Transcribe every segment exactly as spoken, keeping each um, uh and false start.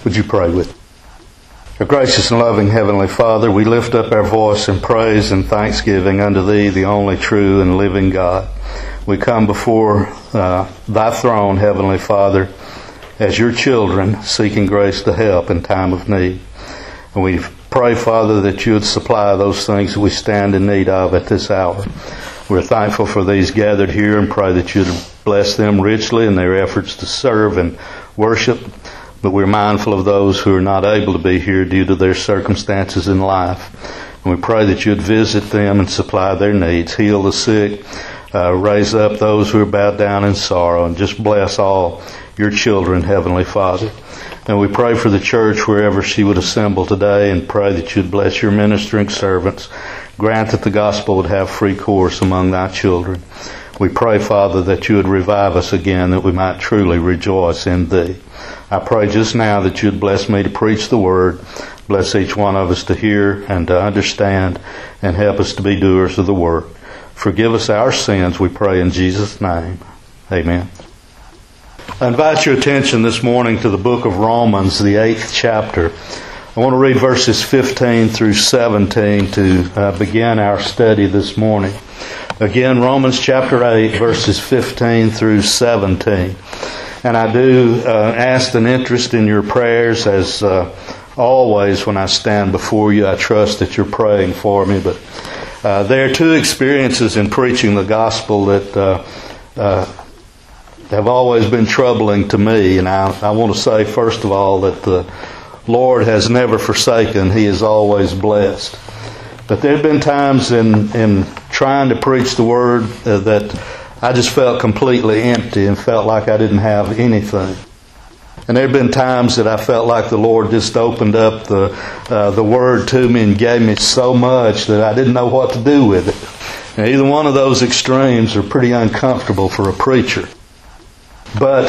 Would you pray with me? Our gracious and loving Heavenly Father, we lift up our voice in praise and thanksgiving unto Thee, the only true and living God. We come before uh, Thy throne, Heavenly Father, as Your children seeking grace to help in time of need. And we pray, Father, that You would supply those things that we stand in need of at this hour. We're thankful for these gathered here and pray that You'd bless them richly in their efforts to serve and worship. But we're mindful of those who are not able to be here due to their circumstances in life. And we pray that You'd visit them and supply their needs, heal the sick, uh, raise up those who are bowed down in sorrow, and just bless all Your children, Heavenly Father. And we pray for the church wherever she would assemble today, and pray that You'd bless Your ministering servants. Grant that the gospel would have free course among Thy children. We pray, Father, that You would revive us again, that we might truly rejoice in Thee. I pray just now that You'd bless me to preach the Word, bless each one of us to hear and to understand, and help us to be doers of the Word. Forgive us our sins, we pray in Jesus' name. Amen. I invite your attention this morning to the book of Romans, the eighth chapter. I want to read verses fifteen through seventeen to uh, begin our study this morning. Again, Romans chapter eight, verses fifteen through seventeen. And I do uh, ask an interest in your prayers, as uh, always when I stand before you. I trust that you're praying for me. But uh, there are two experiences in preaching the gospel that uh, uh, have always been troubling to me. And I, I want to say, first of all, that the Lord has never forsaken. He is always blessed. But there have been times in, in trying to preach the Word uh, that I just felt completely empty and felt like I didn't have anything. And there have been times that I felt like the Lord just opened up the uh, the Word to me and gave me so much that I didn't know what to do with it. And either one of those extremes are pretty uncomfortable for a preacher. But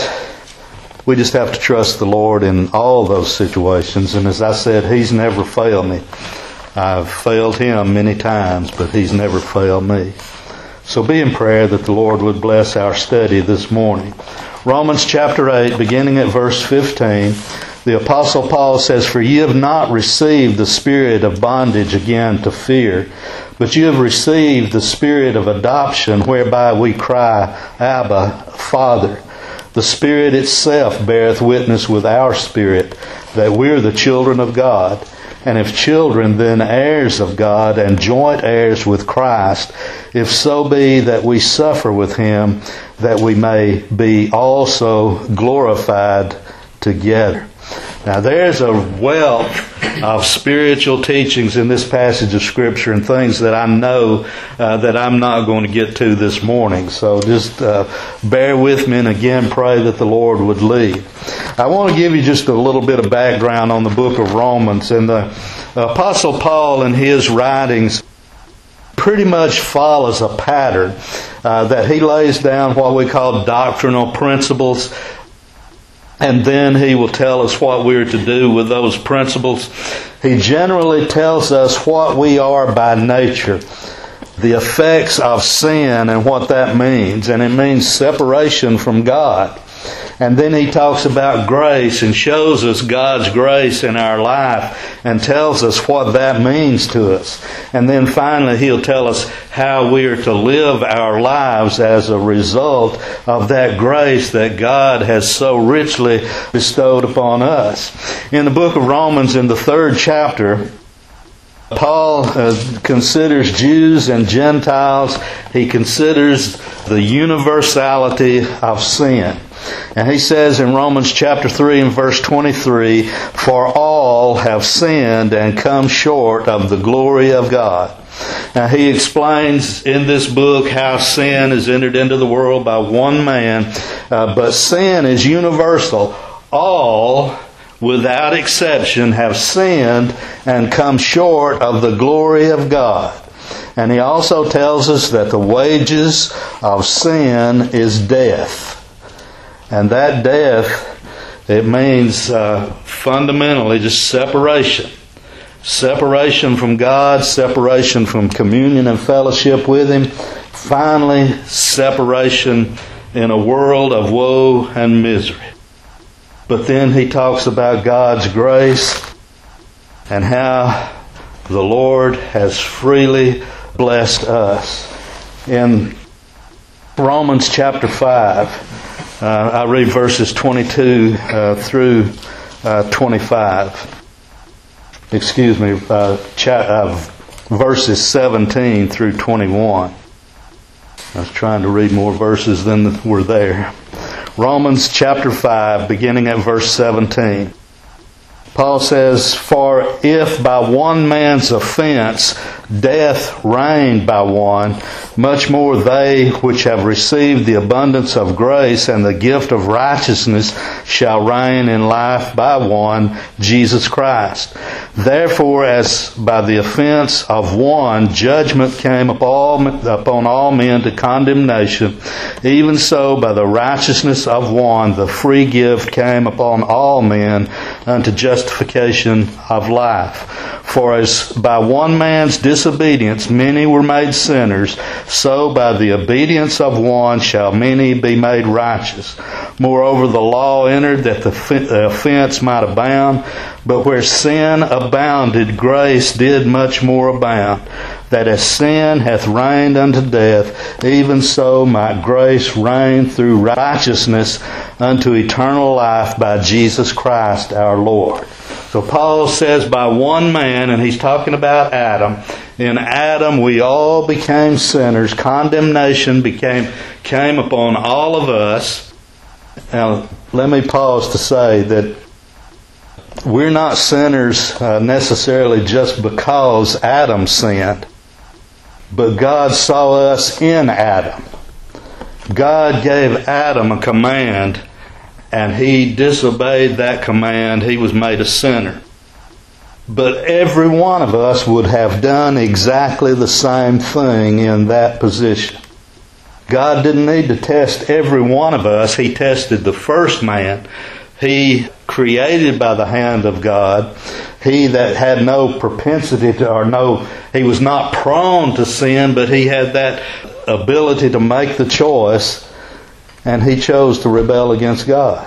we just have to trust the Lord in all those situations. And as I said, He's never failed me. I've failed Him many times, but He's never failed me. So be in prayer that the Lord would bless our study this morning. Romans chapter eight, beginning at verse fifteen, the Apostle Paul says, "For ye have not received the spirit of bondage again to fear, but you have received the spirit of adoption, whereby we cry, Abba, Father. The Spirit itself beareth witness with our spirit that we are the children of God. And if children, then heirs of God, and joint heirs with Christ, if so be that we suffer with Him, that we may be also glorified together." Now there's a wealth of spiritual teachings in this passage of Scripture, and things that I know uh, that I'm not going to get to this morning. So just uh, bear with me, and again pray that the Lord would lead. I want to give you just a little bit of background on the book of Romans. And the Apostle Paul in his writings pretty much follows a pattern uh, that he lays down what we call doctrinal principles. And then he will tell us what we're to do with those principles. He generally tells us what we are by nature, the effects of sin and what that means. And it means separation from God. And then he talks about grace and shows us God's grace in our life and tells us what that means to us. And then finally he'll tell us how we are to live our lives as a result of that grace that God has so richly bestowed upon us. In the book of Romans, in the third chapter, Paul uh, considers Jews and Gentiles. He considers the universality of sin. And he says in Romans chapter three and verse twenty-three, "For all have sinned and come short of the glory of God." Now he explains in this book how sin is entered into the world by one man, uh, but sin is universal. All, without exception, have sinned and come short of the glory of God. And he also tells us that the wages of sin is death. And that death, it means uh, fundamentally just separation. Separation from God, separation from communion and fellowship with Him. Finally, separation in a world of woe and misery. But then he talks about God's grace and how the Lord has freely blessed us. In Romans chapter five, uh, I read verses twenty-two uh, through uh, twenty-five. Excuse me, uh, cha- uh, verses seventeen through twenty-one. I was trying to read more verses than were there. Romans chapter five, beginning at verse seventeen. Paul says, "For if by one man's offense death reigned by one, much more they which have received the abundance of grace and the gift of righteousness shall reign in life by one, Jesus Christ. Therefore, as by the offense of one judgment came upon all men to condemnation, even so by the righteousness of one the free gift came upon all men unto justification of life. For as by one man's disobedience many were made sinners, so by the obedience of one shall many be made righteous. Moreover, the law entered that the offense might abound, but where sin abounded, grace did much more abound, that as sin hath reigned unto death, even so might grace reign through righteousness unto eternal life by Jesus Christ our Lord." So Paul says by one man, and he's talking about Adam. In Adam we all became sinners. Condemnation became came upon all of us. Now let me pause to say that we're not sinners uh, necessarily just because Adam sinned, but God saw us in Adam. God gave Adam a command, and he disobeyed that command. He was made a sinner. But every one of us would have done exactly the same thing in that position. God didn't need to test every one of us. He tested the first man. He created by the hand of God. He that had no propensity to, or no, he was not prone to sin, but he had that ability to make the choice, and he chose to rebel against God.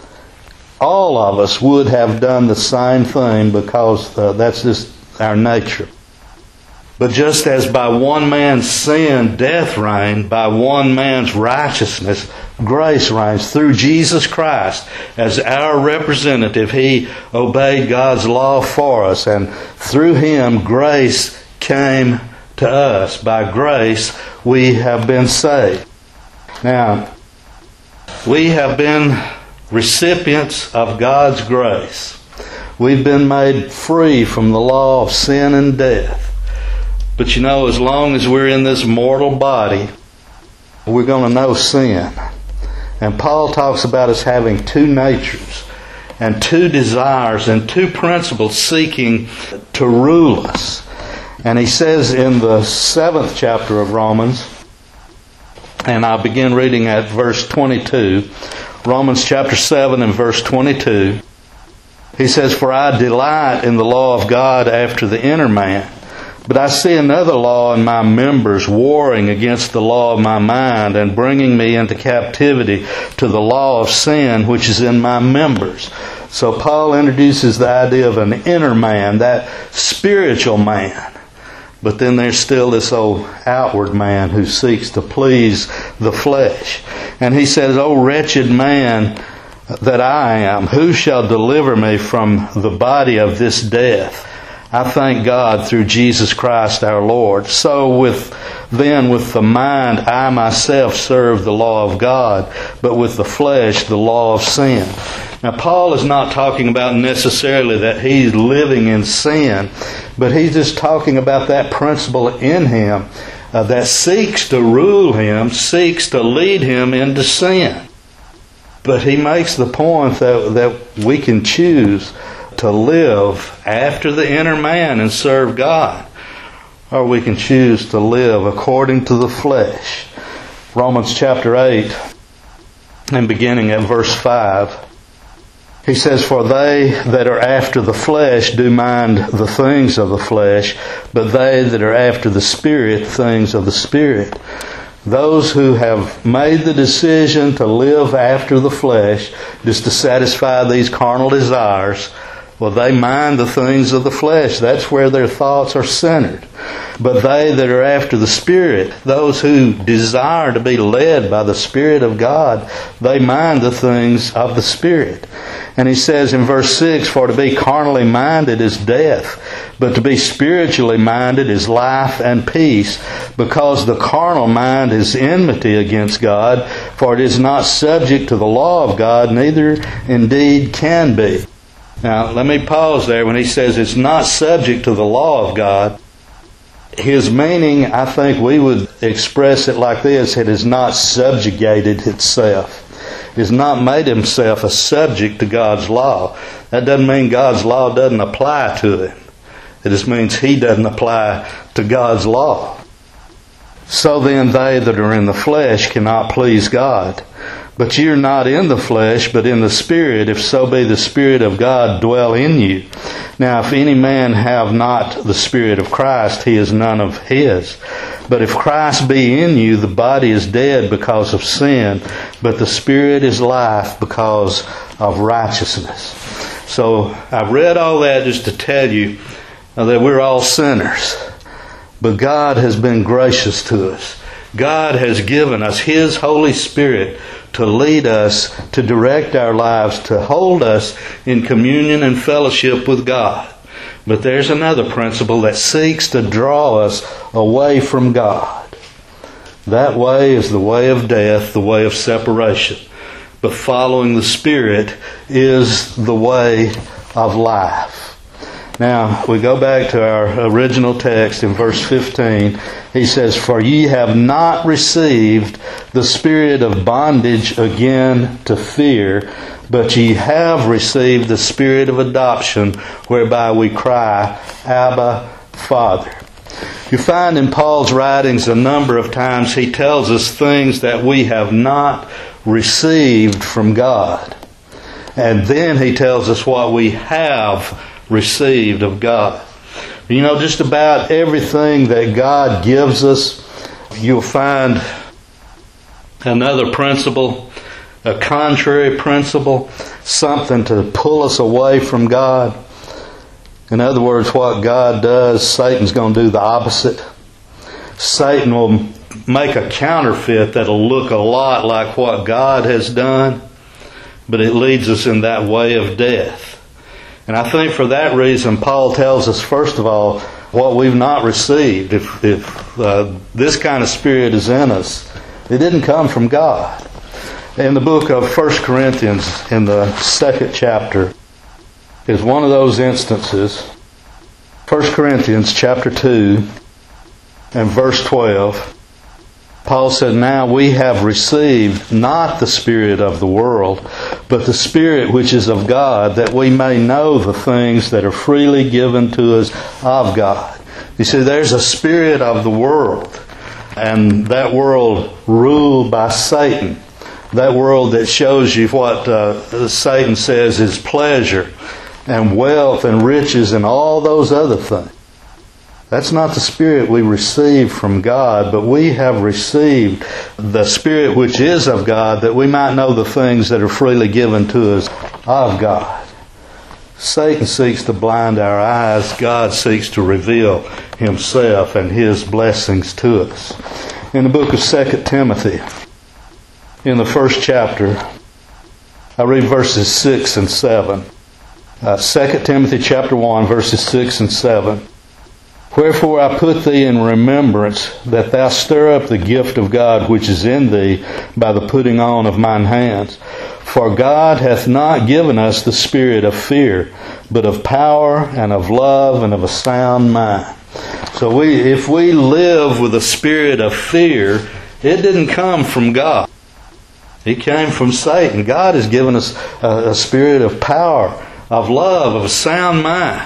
All of us would have done the same thing because uh, that's just our nature. But just as by one man's sin death reigned, by one man's righteousness grace reigns. Through Jesus Christ as our representative, He obeyed God's law for us, and through Him grace came to us. By grace we have been saved. Now, we have been recipients of God's grace. We've been made free from the law of sin and death. But you know, as long as we're in this mortal body, we're going to know sin. And Paul talks about us having two natures and two desires and two principles seeking to rule us. And he says in the seventh chapter of Romans, and I'll begin reading at verse twenty-two, Romans chapter seven and verse twenty-two, he says, "For I delight in the law of God after the inner man, but I see another law in my members, warring against the law of my mind, and bringing me into captivity to the law of sin which is in my members." So Paul introduces the idea of an inner man, that spiritual man. But then there's still this old outward man who seeks to please the flesh. And he says, "O wretched man that I am, who shall deliver me from the body of this death? I thank God through Jesus Christ our Lord. So with then with the mind I myself serve the law of God, but with the flesh the law of sin." Now Paul is not talking about necessarily that he's living in sin, but he's just talking about that principle in him uh, that seeks to rule him, seeks to lead him into sin. But he makes the point that, that we can choose to live after the inner man and serve God, or we can choose to live according to the flesh. Romans chapter eight, and beginning at verse five, he says, "For they that are after the flesh do mind the things of the flesh, but they that are after the Spirit, things of the Spirit. Those who have made the decision to live after the flesh, just to satisfy these carnal desires, well, they mind the things of the flesh. That's where their thoughts are centered. But they that are after the Spirit, those who desire to be led by the Spirit of God, they mind the things of the Spirit. And he says in verse six, for to be carnally minded is death, but to be spiritually minded is life and peace, because the carnal mind is enmity against God, for it is not subject to the law of God, neither indeed can be. Now, let me pause there. When he says it's not subject to the law of God, his meaning, I think we would express it like this: it has not subjugated itself. It has not made himself a subject to God's law. That doesn't mean God's law doesn't apply to him. It just means he doesn't apply to God's law. So then they that are in the flesh cannot please God. But ye are not in the flesh, but in the Spirit, if so be the Spirit of God dwell in you. Now if any man have not the Spirit of Christ, he is none of his. But if Christ be in you, the body is dead because of sin, but the Spirit is life because of righteousness. So I've read all that just to tell you that we're all sinners. But God has been gracious to us. God has given us His Holy Spirit to lead us, to direct our lives, to hold us in communion and fellowship with God. But there's another principle that seeks to draw us away from God. That way is the way of death, the way of separation. But following the Spirit is the way of life. Now, we go back to our original text in verse fifteen. He says, for ye have not received the spirit of bondage again to fear, but ye have received the Spirit of adoption, whereby we cry, Abba, Father. You find in Paul's writings a number of times he tells us things that we have not received from God. And then he tells us what we have received of God. You know, just about everything that God gives us, you'll find another principle, a contrary principle, something to pull us away from God. In other words, what God does, Satan's going to do the opposite. Satan will make a counterfeit that'll look a lot like what God has done, but it leads us in that way of death. And I think for that reason, Paul tells us, first of all, what we've not received. If, if uh, this kind of spirit is in us, it didn't come from God. In the book of First Corinthians, in the second chapter, is one of those instances. First Corinthians chapter two and verse twelve. Paul said, now we have received not the spirit of the world, but the Spirit which is of God, that we may know the things that are freely given to us of God. You see, there's a spirit of the world, and that world ruled by Satan. That world that shows you what uh, Satan says is pleasure and wealth and riches and all those other things. That's not the Spirit we receive from God, but we have received the Spirit which is of God, that we might know the things that are freely given to us of God. Satan seeks to blind our eyes. God seeks to reveal Himself and His blessings to us. In the book of Second Timothy, in the first chapter, I read verses six and seven. Uh, Second Timothy chapter one, verses six and seven. Wherefore I put thee in remembrance that thou stir up the gift of God which is in thee by the putting on of mine hands. For God hath not given us the spirit of fear, but of power and of love and of a sound mind. So we, if we live with a spirit of fear, it didn't come from God. It came from Satan. God has given us a, a spirit of power, of love, of a sound mind.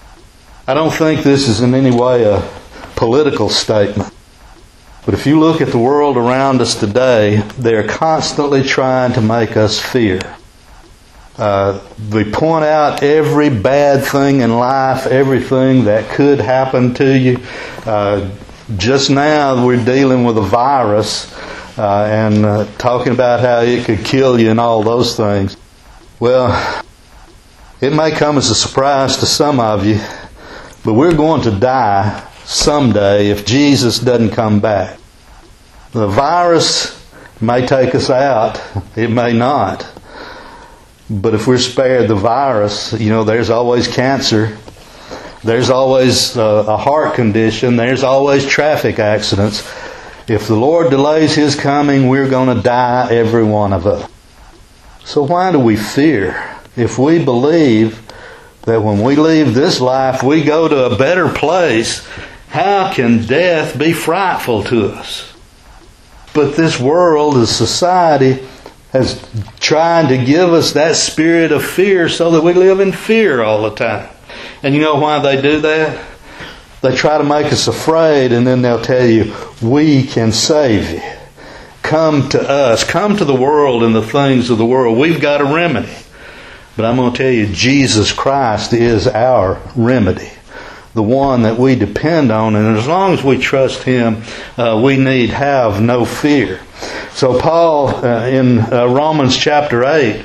I don't think this is in any way a political statement. But if you look at the world around us today, they're constantly trying to make us fear. Uh, they point out every bad thing in life, everything that could happen to you. Uh, just now we're dealing with a virus uh, and uh, talking about how it could kill you and all those things. Well, it may come as a surprise to some of you, but we're going to die someday if Jesus doesn't come back. The virus may take us out. It may not. But if we're spared the virus, you know, there's always cancer. There's always uh, a heart condition. There's always traffic accidents. If the Lord delays His coming, we're going to die, every one of us. So why do we fear? If we believe that when we leave this life, we go to a better place, how can death be frightful to us? But this world, this society, has tried to give us that spirit of fear so that we live in fear all the time. And you know why they do that? They try to make us afraid, and then they'll tell you, we can save you. Come to us. Come to the world and the things of the world. We've got a remedy. But I'm going to tell you, Jesus Christ is our remedy. The one that we depend on. And as long as we trust Him, uh, we need have no fear. So Paul, uh, in uh, Romans chapter eight,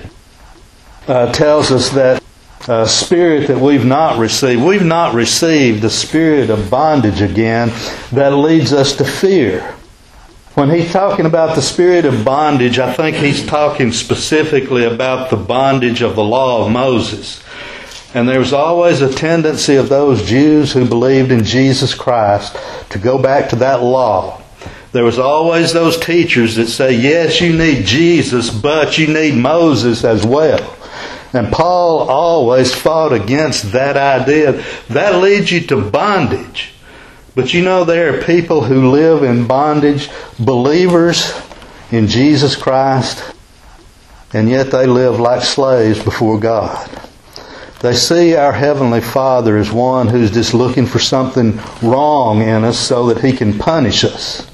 uh, tells us that a spirit that we've not received. We've not received a spirit of bondage again that leads us to fear. When he's talking about the spirit of bondage, I think he's talking specifically about the bondage of the law of Moses. And there was always a tendency of those Jews who believed in Jesus Christ to go back to that law. There was always those teachers that say, yes, you need Jesus, but you need Moses as well. And Paul always fought against that idea. That leads you to bondage. But you know, there are people who live in bondage, believers in Jesus Christ, and yet they live like slaves before God. They see our Heavenly Father as one who's just looking for something wrong in us so that He can punish us.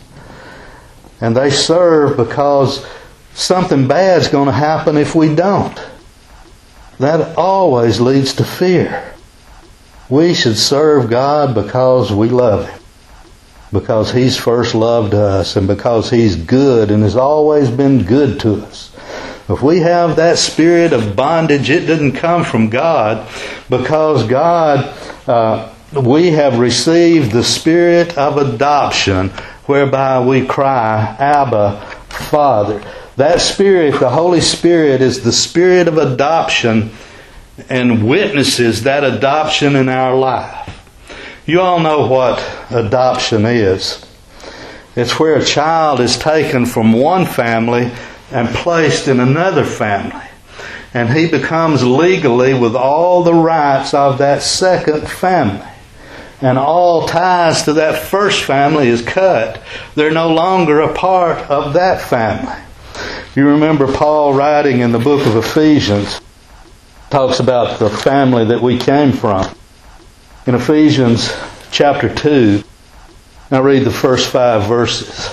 And they serve because something bad's going to happen if we don't. That always leads to fear. We should serve God because we love Him. Because He's first loved us and because He's good and has always been good to us. If we have that spirit of bondage, it didn't come from God, because God, uh, we have received the spirit of adoption whereby we cry, Abba, Father. That Spirit, the Holy Spirit, is the Spirit of adoption and witnesses that adoption in our life. You all know what adoption is. It's where a child is taken from one family and placed in another family. And he becomes legally with all the rights of that second family. And all ties to that first family is cut. They're no longer a part of that family. You remember Paul writing in the book of Ephesians, talks about the family that we came from. In Ephesians chapter two, I read the first five verses.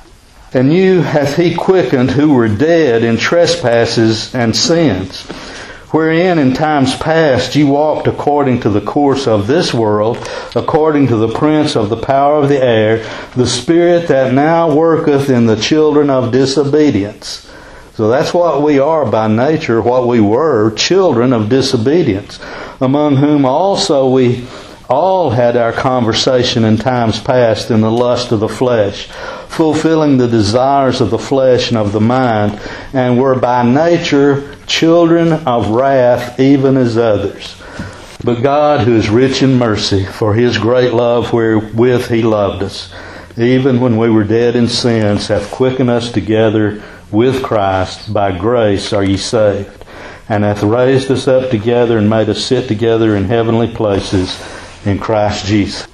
And you hath He quickened who were dead in trespasses and sins, wherein in times past ye walked according to the course of this world, according to the prince of the power of the air, the spirit that now worketh in the children of disobedience. So that's what we are by nature, what we were, children of disobedience, among whom also we all had our conversation in times past in the lust of the flesh, fulfilling the desires of the flesh and of the mind, and were by nature children of wrath, even as others. But God, who is rich in mercy, for His great love wherewith He loved us, even when we were dead in sins, hath quickened us together with Christ. By grace are ye saved, and hath raised us up together and made us sit together in heavenly places in Christ Jesus.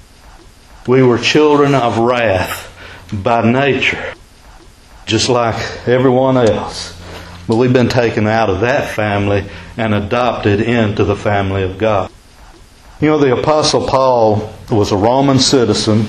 We were children of wrath by nature, just like everyone else. But we've been taken out of that family and adopted into the family of God. You know, the Apostle Paul was a Roman citizen.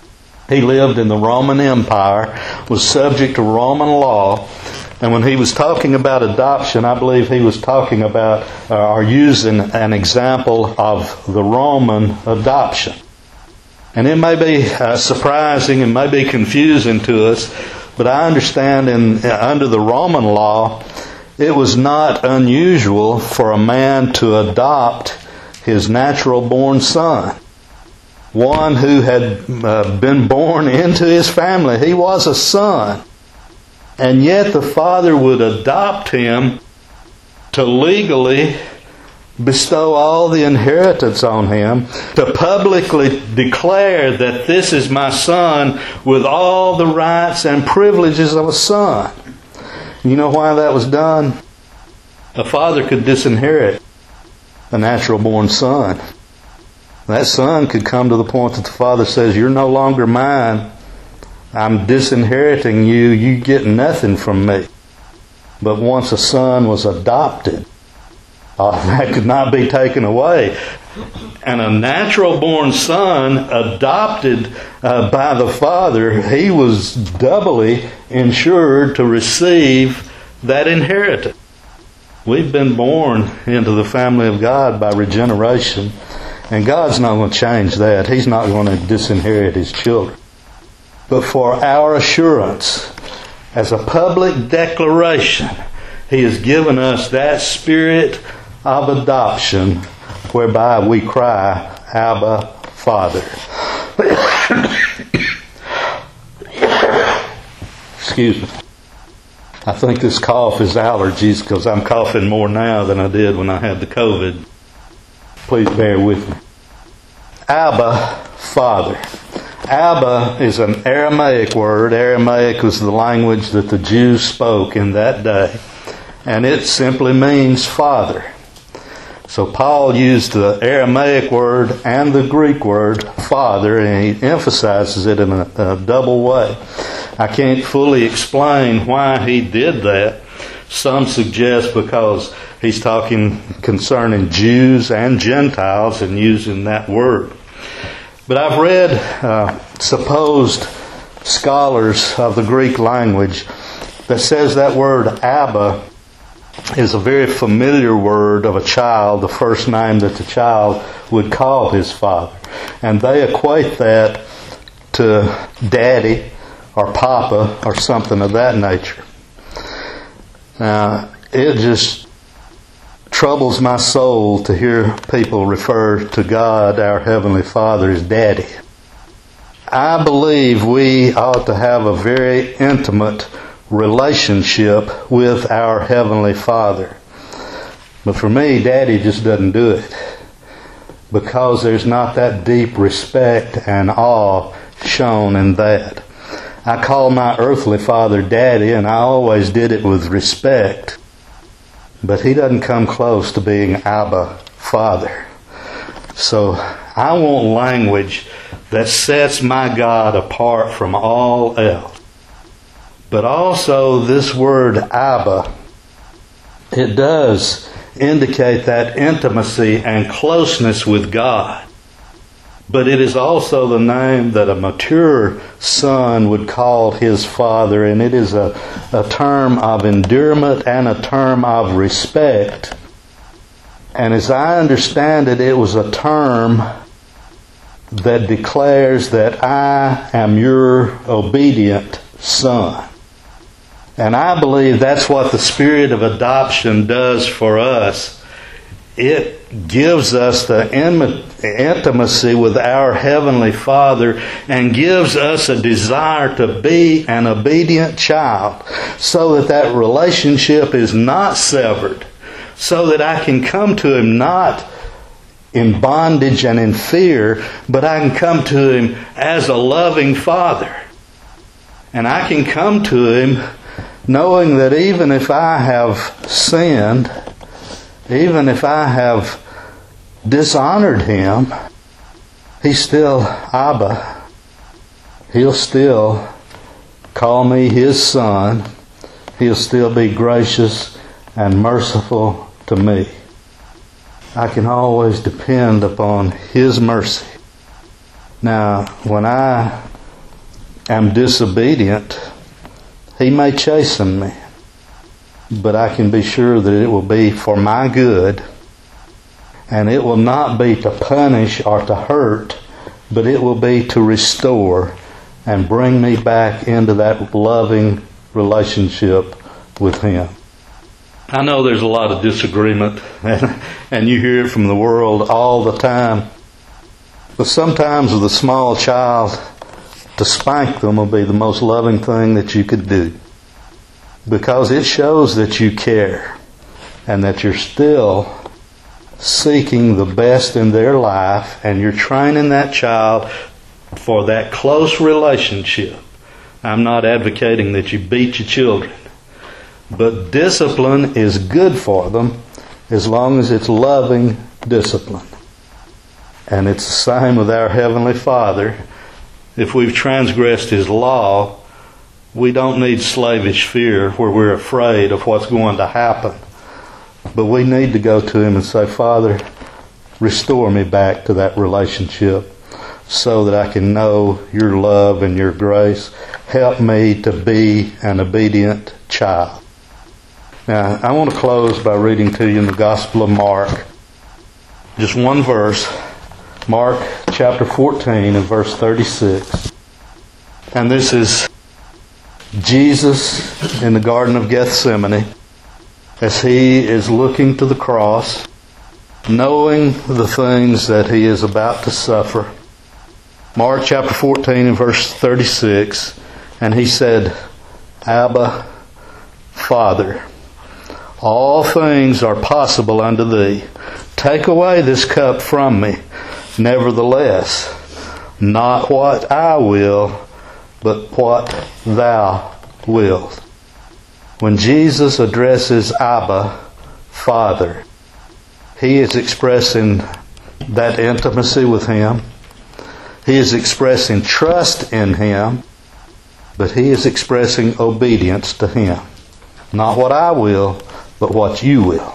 He lived in the Roman Empire, was subject to Roman law. And when he was talking about adoption, I believe he was talking about uh, or using an example of the Roman adoption. And it may be uh, surprising and may be confusing to us, but I understand in uh, under the Roman law, it was not unusual for a man to adopt his natural-born son, one who had uh, been born into his family. He was a son. And yet the father would adopt him to legally bestow all the inheritance on him, to publicly declare that this is my son with all the rights and privileges of a son. You know why that was done? A father could disinherit a natural-born son. That son could come to the point that the father says, you're no longer mine. I'm disinheriting you. You get nothing from me. But once a son was adopted, uh, that could not be taken away. And a natural-born son adopted uh, by the father, he was doubly insured to receive that inheritance. We've been born into the family of God by regeneration, and God's not going to change that. He's not going to disinherit His children. But for our assurance, as a public declaration, He has given us that spirit of adoption whereby we cry, Abba, Father. Excuse me. I think this cough is allergies because I'm coughing more now than I did when I had the COVID. Please bear with me. Abba, Father. Abba is an Aramaic word. Aramaic was the language that the Jews spoke in that day. And it simply means Father. So Paul used the Aramaic word and the Greek word Father, and he emphasizes it in a, a double way. I can't fully explain why he did that. Some suggest because he's talking concerning Jews and Gentiles and using that word. But I've read uh, supposed scholars of the Greek language that says that word Abba is a very familiar word of a child, the first name that the child would call his father. And they equate that to daddy or papa or something of that nature. Now, it just troubles my soul to hear people refer to God, our Heavenly Father, as Daddy. I believe we ought to have a very intimate relationship with our Heavenly Father. But for me, Daddy just doesn't do it, because there's not that deep respect and awe shown in that. I call my earthly father Daddy, and I always did it with respect. But he doesn't come close to being Abba, Father. So I want language that sets my God apart from all else. But also this word Abba, it does indicate that intimacy and closeness with God. But it is also the name that a mature son would call his father, and it is a, a term of endearment and a term of respect. And as I understand it, it was a term that declares that I am your obedient son. And I believe that's what the spirit of adoption does for us. It gives us the intimacy with our Heavenly Father and gives us a desire to be an obedient child, so that that relationship is not severed, so that I can come to Him not in bondage and in fear, but I can come to Him as a loving Father. And I can come to Him knowing that even if I have sinned, even if I have dishonored Him, He's still Abba. He'll still call me His son. He'll still be gracious and merciful to me. I can always depend upon His mercy. Now, when I am disobedient, He may chasten me, but I can be sure that it will be for my good, and it will not be to punish or to hurt, but it will be to restore and bring me back into that loving relationship with Him. I know there's a lot of disagreement, and, and you hear it from the world all the time. But sometimes with a small child, to spank them will be the most loving thing that you could do. Because it shows that you care and that you're still seeking the best in their life, and you're training that child for that close relationship. I'm not advocating that you beat your children, but discipline is good for them as long as it's loving discipline. And it's the same with our Heavenly Father. If we've transgressed His law, we don't need slavish fear where we're afraid of what's going to happen. But we need to go to Him and say, Father, restore me back to that relationship so that I can know Your love and Your grace. Help me to be an obedient child. Now, I want to close by reading to you in the Gospel of Mark, just one verse, Mark chapter fourteen and verse thirty-six. And this is Jesus in the Garden of Gethsemane as He is looking to the cross, knowing the things that He is about to suffer. Mark chapter fourteen and verse thirty-six, and He said, Abba, Father, all things are possible unto Thee. Take away this cup from me. Nevertheless, not what I will, but what Thou wilt. When Jesus addresses Abba, Father, He is expressing that intimacy with Him. He is expressing trust in Him, but He is expressing obedience to Him. Not what I will, but what You will.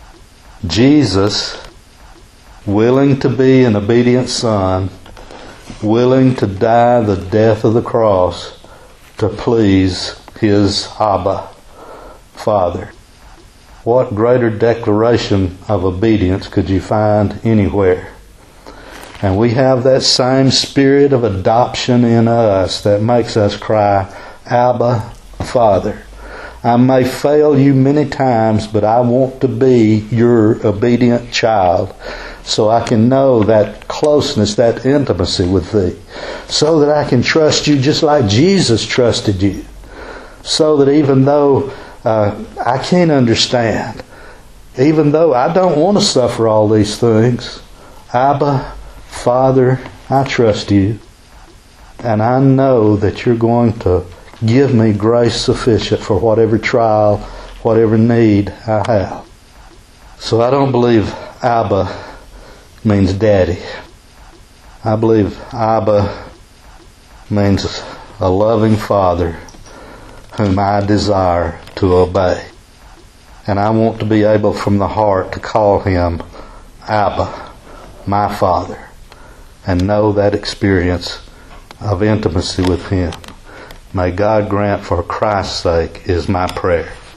Jesus, willing to be an obedient Son, willing to die the death of the cross to please His Abba, Father. What greater declaration of obedience could you find anywhere? And we have that same spirit of adoption in us that makes us cry, Abba, Father. I may fail You many times, but I want to be Your obedient child so I can know that closeness, that intimacy with Thee, so that I can trust You just like Jesus trusted You, so that even though uh, I can't understand, even though I don't want to suffer all these things, Abba, Father, I trust You, and I know that You're going to give me grace sufficient for whatever trial, whatever need I have. So I don't believe Abba means daddy. I believe Abba means a loving Father whom I desire to obey. And I want to be able from the heart to call Him Abba, my Father, and know that experience of intimacy with Him. May God grant for Christ's sake is my prayer.